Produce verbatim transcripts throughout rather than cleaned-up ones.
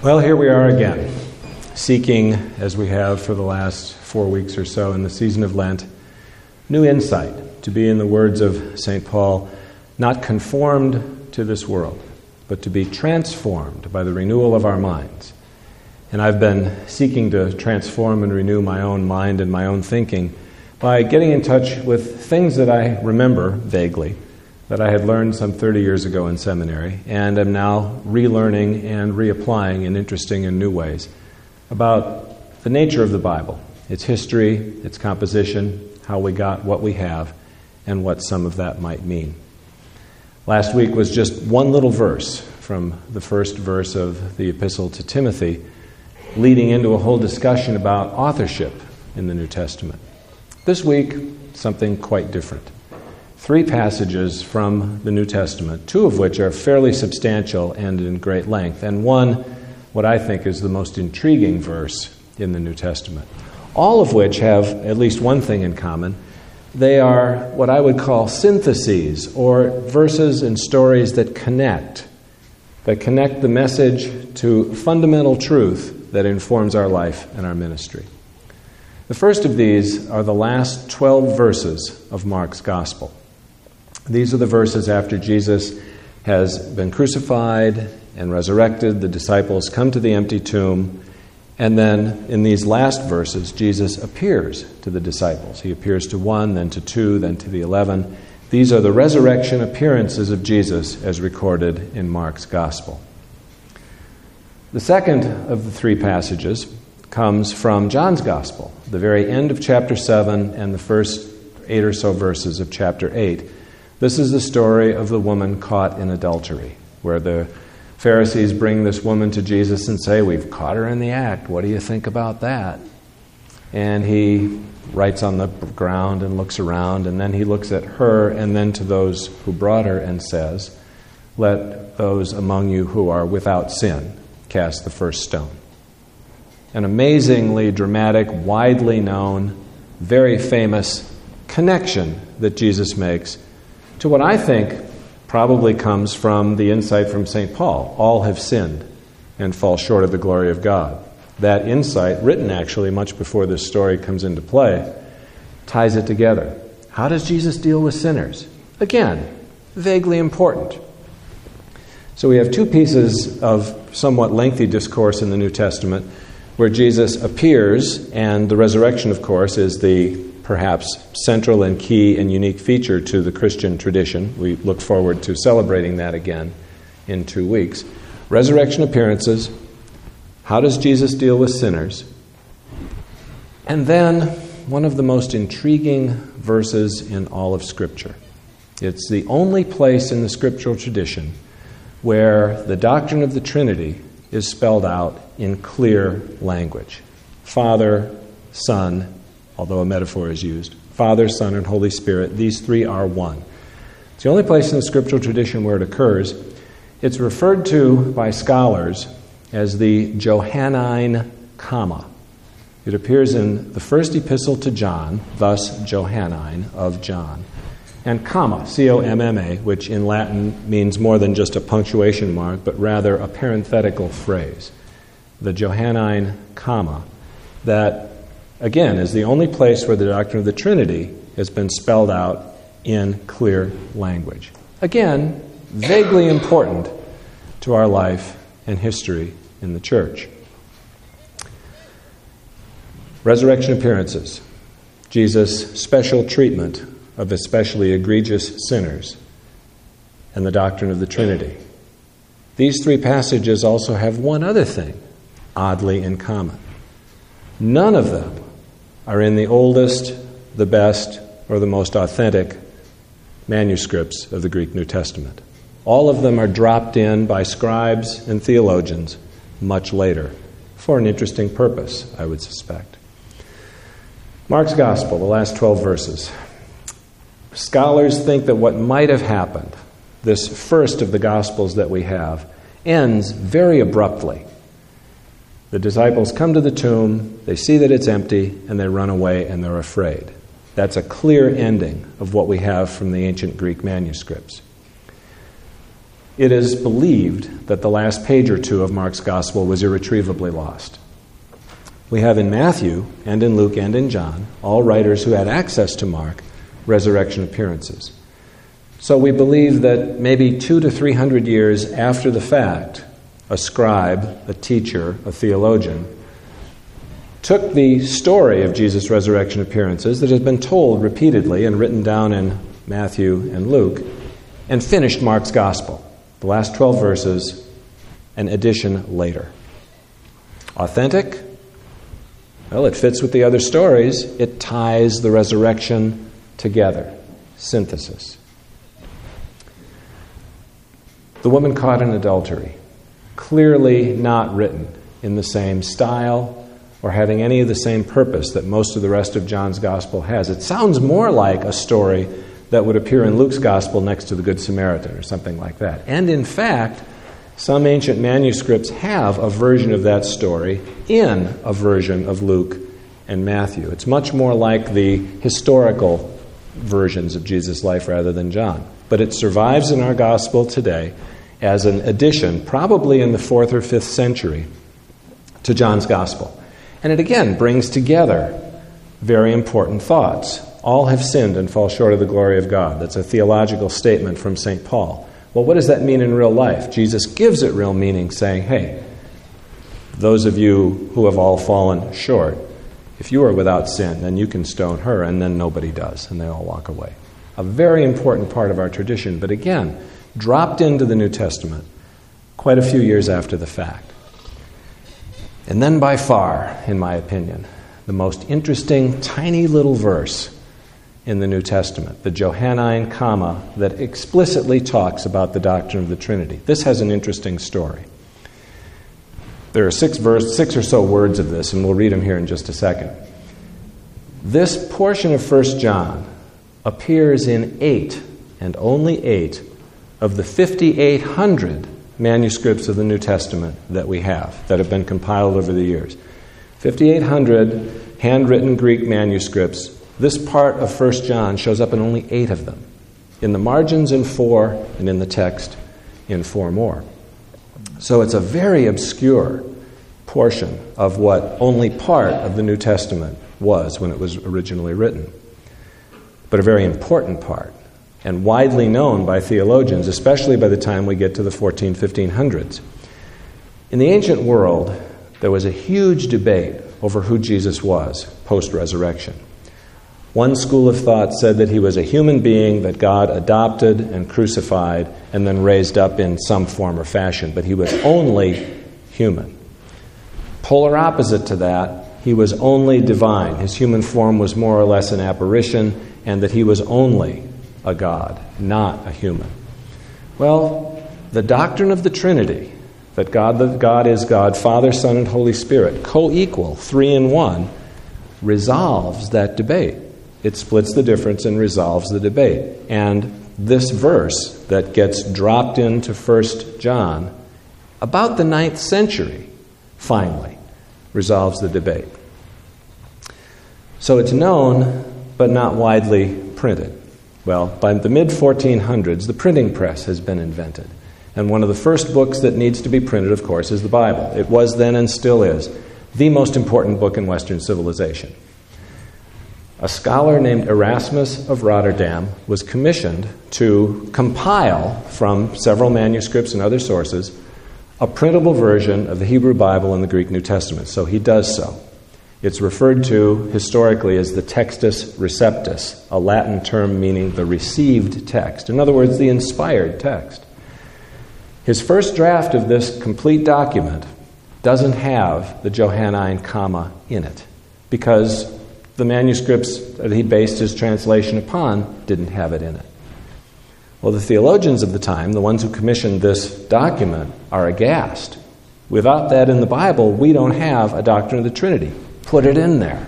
Well, here we are again, seeking, as we have for the last four weeks or so in the season of Lent, new insight, to be, in the words of Saint Paul, not conformed to this world, but to be transformed by the renewal of our minds. And I've been seeking to transform and renew my own mind and my own thinking by getting in touch with things that I remember vaguely, that I had learned some thirty years ago in seminary, and am now relearning and reapplying in interesting and new ways about the nature of the Bible, its history, its composition, how we got what we have, and what some of that might mean. Last week was just one little verse from the first verse of the Epistle to Timothy, leading into a whole discussion about authorship in the New Testament. This week, something quite different. Three passages from the New Testament, two of which are fairly substantial and in great length, and one, what I think is the most intriguing verse in the New Testament. All of which have at least one thing in common. They are what I would call syntheses, or verses and stories that connect, that connect the message to fundamental truth that informs our life and our ministry. The first of these are the last twelve verses of Mark's Gospel. These are the verses after Jesus has been crucified and resurrected. The disciples come to the empty tomb. And then in these last verses, Jesus appears to the disciples. He appears to one, then to two, then to the eleven. These are the resurrection appearances of Jesus as recorded in Mark's Gospel. The second of the three passages comes from John's Gospel, the very end of chapter seven and the first eight or so verses of chapter eight. This is the story of the woman caught in adultery, where the Pharisees bring this woman to Jesus and say, "We've caught her in the act. What do you think about that?" And he writes on the ground and looks around, and then he looks at her and then to those who brought her and says, "Let those among you who are without sin cast the first stone." An amazingly dramatic, widely known, very famous connection that Jesus makes to what I think probably comes from the insight from Saint Paul. All have sinned and fall short of the glory of God. That insight, written actually much before this story comes into play, ties it together. How does Jesus deal with sinners? Again, vaguely important. So we have two pieces of somewhat lengthy discourse in the New Testament where Jesus appears, and the resurrection, of course, is the perhaps central and key and unique feature to the Christian tradition. We look forward to celebrating that again in two weeks. Resurrection appearances. How does Jesus deal with sinners? And then one of the most intriguing verses in all of Scripture. It's the only place in the scriptural tradition where the doctrine of the Trinity is spelled out in clear language. Father, Son, although a metaphor is used. Father, Son, and Holy Spirit, these three are one. It's the only place in the scriptural tradition where it occurs. It's referred to by scholars as the Johannine comma. It appears in the first epistle to John, thus Johannine, of John. And comma, C O M M A, which in Latin means more than just a punctuation mark, but rather a parenthetical phrase. The Johannine comma, that again, is the only place where the doctrine of the Trinity has been spelled out in clear language. Again, vaguely important to our life and history in the church. Resurrection appearances. Jesus' special treatment of especially egregious sinners, and the doctrine of the Trinity. These three passages also have one other thing, oddly in common. None of them are in the oldest, the best, or the most authentic manuscripts of the Greek New Testament. All of them are dropped in by scribes and theologians much later, for an interesting purpose, I would suspect. Mark's Gospel, the last twelve verses. Scholars think that what might have happened, this first of the Gospels that we have, ends very abruptly. The disciples come to the tomb, they see that it's empty, and they run away and they're afraid. That's a clear ending of what we have from the ancient Greek manuscripts. it is believed that the last page or two of Mark's gospel was irretrievably lost. We have in Matthew and in Luke and in John, all writers who had access to Mark, resurrection appearances. So we believe that maybe two to three hundred years after the fact, a scribe, a teacher, a theologian, took the story of Jesus' resurrection appearances that has been told repeatedly and written down in Matthew and Luke, and finished Mark's gospel, the last twelve verses, an addition later. Authentic? Well, it fits with the other stories. It ties the resurrection together. Synthesis. The woman caught in adultery, clearly not written in the same style or having any of the same purpose that most of the rest of John's gospel has. It sounds more like a story that would appear in Luke's gospel next to the Good Samaritan or something like that. And in fact, some ancient manuscripts have a version of that story in a version of Luke and Matthew. It's much more like the historical versions of Jesus' life rather than John. But it survives in our gospel today as an addition, probably in the fourth or fifth century, to John's gospel. And it again brings together very important thoughts. All have sinned and fall short of the glory of God. That's a theological statement from Saint Paul. Well, what does that mean in real life? Jesus gives it real meaning, saying, hey, those of you who have all fallen short, if you are without sin, then you can stone her, and then nobody does, and they all walk away. A very important part of our tradition, but again, dropped into the New Testament quite a few years after the fact. And then by far, in my opinion, the most interesting tiny little verse in the New Testament, the Johannine comma that explicitly talks about the doctrine of the Trinity. This has an interesting story. There are six verse, six or so words of this, and we'll read them here in just a second. This portion of First John appears in eight, and only eight, of the fifty-eight hundred manuscripts of the New Testament that we have, that have been compiled over the years. fifty-eight hundred handwritten Greek manuscripts. This part of First John shows up in only eight of them. In the margins in four, and in the text in four more. So it's a very obscure portion of what only part of the New Testament was when it was originally written. But a very important part, and widely known by theologians, especially by the time we get to the fourteen, fifteen hundreds. In the ancient world, there was a huge debate over who Jesus was post-resurrection. One school of thought said that he was a human being that God adopted and crucified and then raised up in some form or fashion, but he was only human. Polar opposite to that, he was only divine. His human form was more or less an apparition, and that he was only a God, not a human. Well, the doctrine of the Trinity, that God, that God is God, Father, Son, and Holy Spirit, co-equal, three in one, resolves that debate. It splits the difference and resolves the debate. And this verse that gets dropped into First John, about the ninth century, finally, resolves the debate. So it's known, but not widely printed. Well, by the mid fourteen hundreds, the printing press has been invented. And one of the first books that needs to be printed, of course, is the Bible. It was then and still is the most important book in Western civilization. A scholar named Erasmus of Rotterdam was commissioned to compile from several manuscripts and other sources a printable version of the Hebrew Bible and the Greek New Testament. So he does so. It's referred to historically as the Textus Receptus, a Latin term meaning the received text. In other words, the inspired text. His first draft of this complete document doesn't have the Johannine comma in it because the manuscripts that he based his translation upon didn't have it in it. Well, the theologians of the time, the ones who commissioned this document, are aghast. Without that in the Bible, we don't have a doctrine of the Trinity. Put it in there.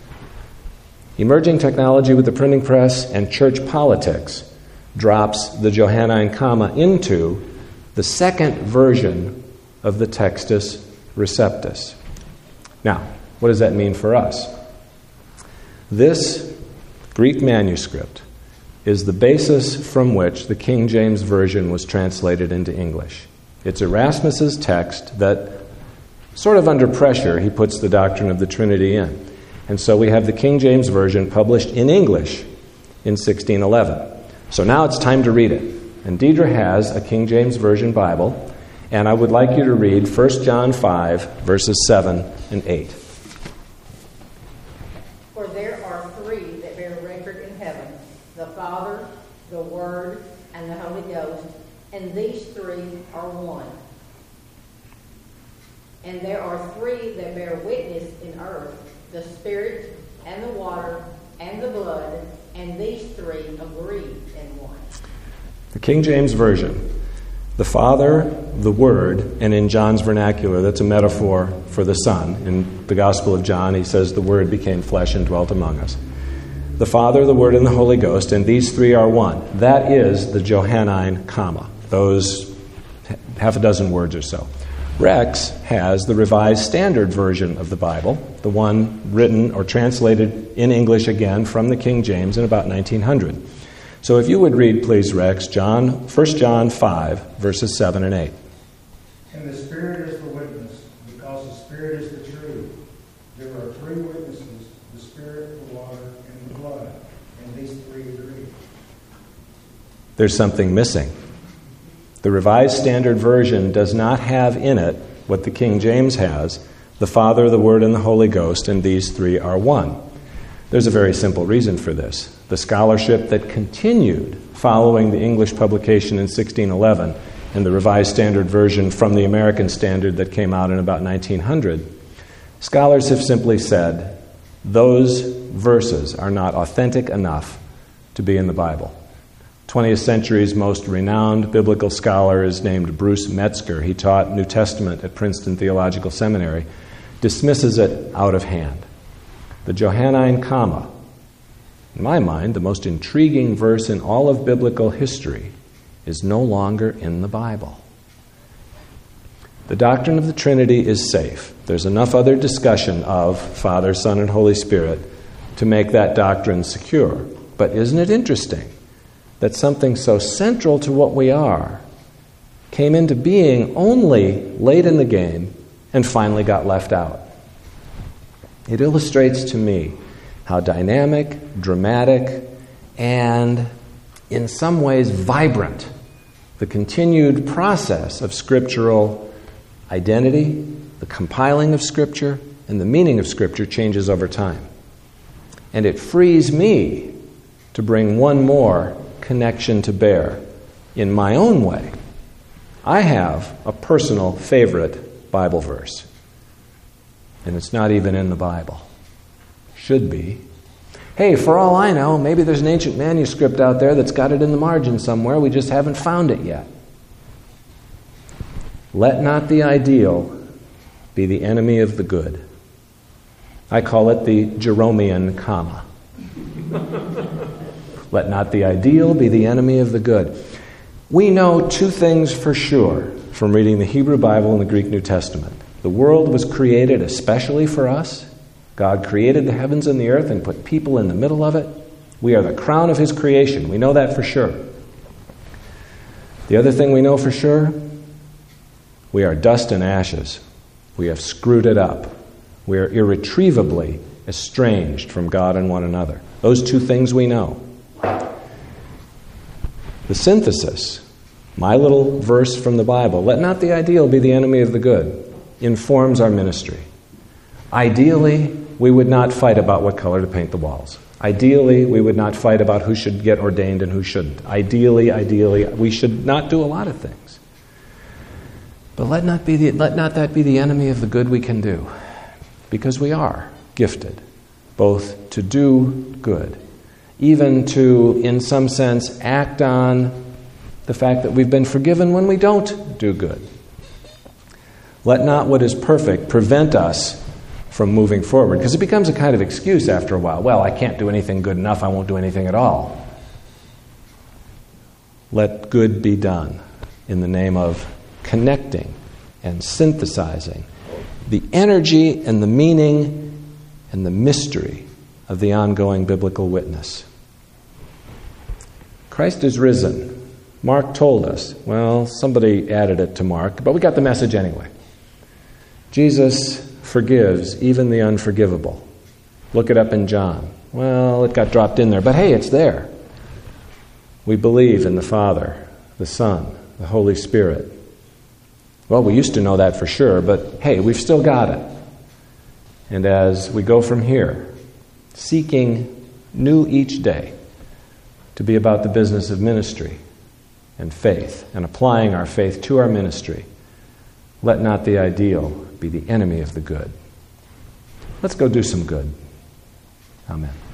Emerging technology with the printing press and church politics drops the Johannine comma into the second version of the Textus Receptus. Now, what does that mean for us? This Greek manuscript is the basis from which the King James Version was translated into English. It's Erasmus's text that, sort of under pressure, he puts the doctrine of the Trinity in. And so we have the King James Version published in English in sixteen eleven. So now it's time to read it. And Deidre has a King James Version Bible, and I would like you to read First John five, verses seven and eight. For there are three that bear record in heaven, the Father, the Word, and the Holy Ghost, and these three are one. And there are three that bear witness in earth, the Spirit, and the water, and the blood, and these three agree in one. The King James Version, the Father, the Word, and in John's vernacular, that's a metaphor for the Son. In the Gospel of John, he says the Word became flesh and dwelt among us. The Father, the Word, and the Holy Ghost, and these three are one. That is the Johannine comma, those half a dozen words or so. Rex has the Revised Standard Version of the Bible, the one written or translated in English again from the King James in about nineteen hundred. So if you would read, please, Rex, John, First John five, verses seven and eight. And the Spirit is the witness, because the Spirit is the truth. There are three witnesses, the Spirit, the water, and the blood, and these three agree. There's something missing. The Revised Standard Version does not have in it what the King James has, the Father, the Word, and the Holy Ghost, and these three are one. There's a very simple reason for this. The scholarship that continued following the English publication in sixteen eleven and the Revised Standard Version from the American Standard that came out in about nineteen hundred, scholars have simply said those verses are not authentic enough to be in the Bible. twentieth century's most renowned biblical scholar is named Bruce Metzger. He taught New Testament at Princeton Theological Seminary, dismisses it out of hand. The Johannine comma, in my mind, the most intriguing verse in all of biblical history, is no longer in the Bible. The doctrine of the Trinity is safe. There's enough other discussion of Father, Son, and Holy Spirit to make that doctrine secure. But isn't it interesting that something so central to what we are came into being only late in the game and finally got left out? It illustrates to me how dynamic, dramatic, and in some ways vibrant the continued process of scriptural identity, the compiling of Scripture, and the meaning of Scripture changes over time. And it frees me to bring one more connection to bear in my own way. I have a personal favorite Bible verse, and it's not even in the Bible. Should be. Hey, for all I know, maybe there's an ancient manuscript out there that's got it in the margin somewhere. We just haven't found it yet. Let not the ideal be the enemy of the good. I call it the Jeromean comma. Let not the ideal be the enemy of the good. We know two things for sure from reading the Hebrew Bible and the Greek New Testament. The world was created especially for us. God created the heavens and the earth and put people in the middle of it. We are the crown of His creation. We know that for sure. The other thing we know for sure, we are dust and ashes. We have screwed it up. We are irretrievably estranged from God and one another. Those two things we know. The synthesis, my little verse from the Bible, let not the ideal be the enemy of the good, informs our ministry. Ideally, we would not fight about what color to paint the walls. Ideally, we would not fight about who should get ordained and who shouldn't. Ideally, ideally, we should not do a lot of things. But let not be the, let not that be the enemy of the good we can do, because we are gifted both to do good, even to, in some sense, act on the fact that we've been forgiven when we don't do good. Let not what is perfect prevent us from moving forward, because it becomes a kind of excuse after a while. Well, I can't do anything good enough, I won't do anything at all. Let good be done in the name of connecting and synthesizing the energy and the meaning and the mystery of the ongoing biblical witness. Christ is risen. Mark told us. Well, somebody added it to Mark, but we got the message anyway. Jesus forgives even the unforgivable. Look it up in John. Well, it got dropped in there, but hey, it's there. We believe in the Father, the Son, the Holy Spirit. Well, we used to know that for sure, but hey, we've still got it. And as we go from here, seeking new each day to be about the business of ministry and faith, and applying our faith to our ministry, let not the ideal be the enemy of the good. Let's go do some good. Amen.